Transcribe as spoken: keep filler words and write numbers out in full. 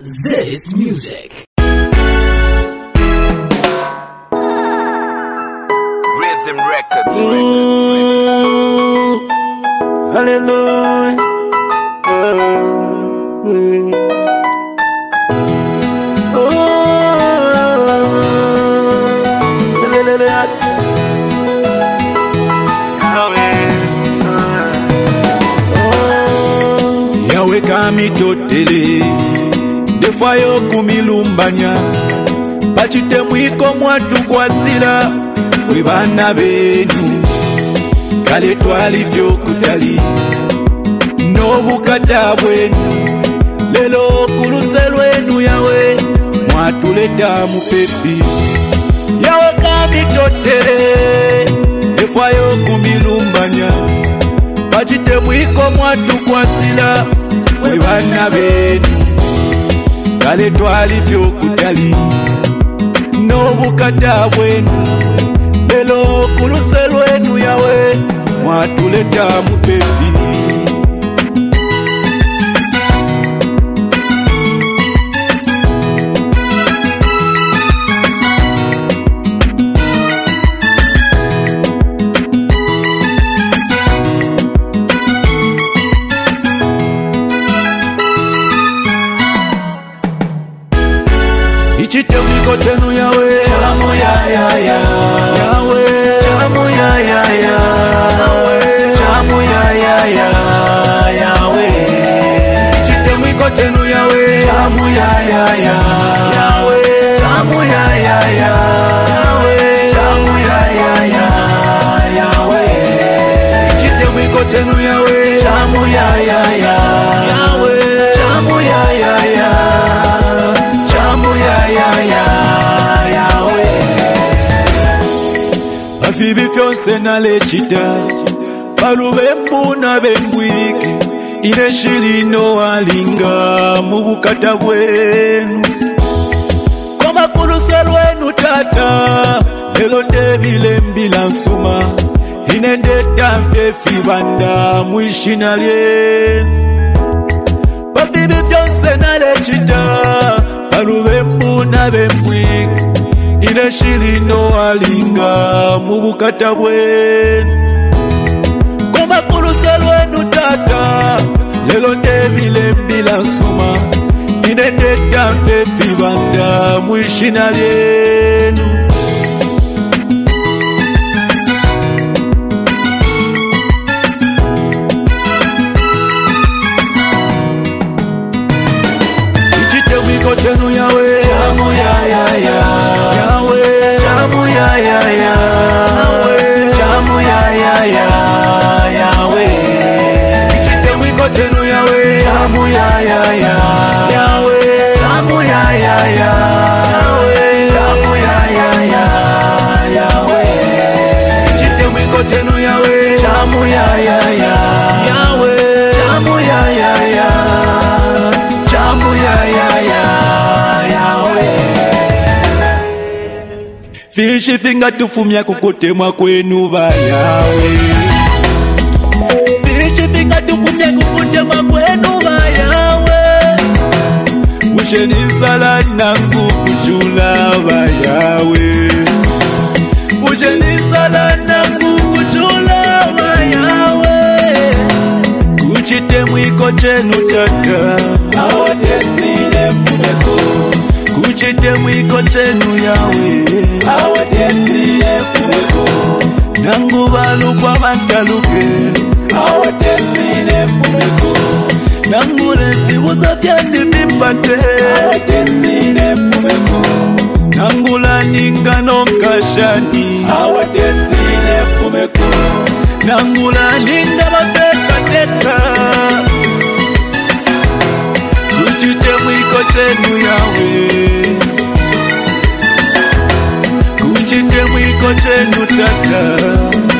This music. Rhythm Records. Mm, hallelujah. Mm. Oh, hallelujah. Oh, Yahweh kami totele defwa yo kumilumbanya bachite mwiko mwatu kwatila we bana benu kale twalifyo kutali n'obukata bwenu lelo kuluse lwenu Yawe mwatuleta mupepi Yawe kami totere defwayo kumilumbanya bachite mwiko mwatu kwatila we bana benu kale twalifyo kutali n'obukata bwenu lelo kuluse lwenu Yawe mwatuleta mupepi Ichite mwiko chenu Yawe Chalamu ya ya ya Yawe Chalamu ya ya ya Yawe Chalamu ya ya ya Yawe Ichite mwiko chenu Yawe Chalamu ya ya ya Yawe Chalamu ya ya ya Yawe Chalamu ya ya ya Yawe Ichite mwiko chenu Yawe Chalamu ya ya ya Yawe Chalamu ya ya ya Afibi fyonse nalechita balube mbuna bembwike ineshilino alinga mubukata bwenu koma kuluse lwenu tata lelo ndebile mbila nsuma inendeta mfefi banda mwishina lyenu Afibi fyonse nalechita balube mbuna bembwike ineshilino alinga mubukata bwenu koma kuluse lwenu tata lelo ndebile mbila nsuma inendeta mfefi banda mwishina lyenu Ichite mwiko chenu Yawe Chalamu ya ya ya Yawe Chalamu ya ya ya Yawe Chalamu ya ya ya Yawe Ichite mwiko chenu Yawe Chalamu ya ya ya Yawe Chalamu ya ya ya Yawe Chalamu ya ya ya Yawe Ichite mwiko chenu Yawe Chalamu ya ya ya Yawe Chalamu ya ya ya Chalamu ya ya ya Fishi finga tufumya kukutemwa kwenu ba Yawe Fishi finga tufumya kukutemwa kwenu ba Yawe Usheni sala nangu kuchula ba Yawe Usheni sala nangu kuchula ba Yawe Kuchite mwiko chenu tata Awatetile mfumeko Kuchite mwiko chenu Yawe Awatetile mfumeko Nangu balu kwa bantaluke Awatetile mfumeko Nangu letibuza fyandi bimpate Awatetile mfumeko Nangu la ningano kashani Awatetile mfumeko Nangu la ninga mateka teka Kuchite mwiko chenu Yawe Kuchite mwiko chenu tata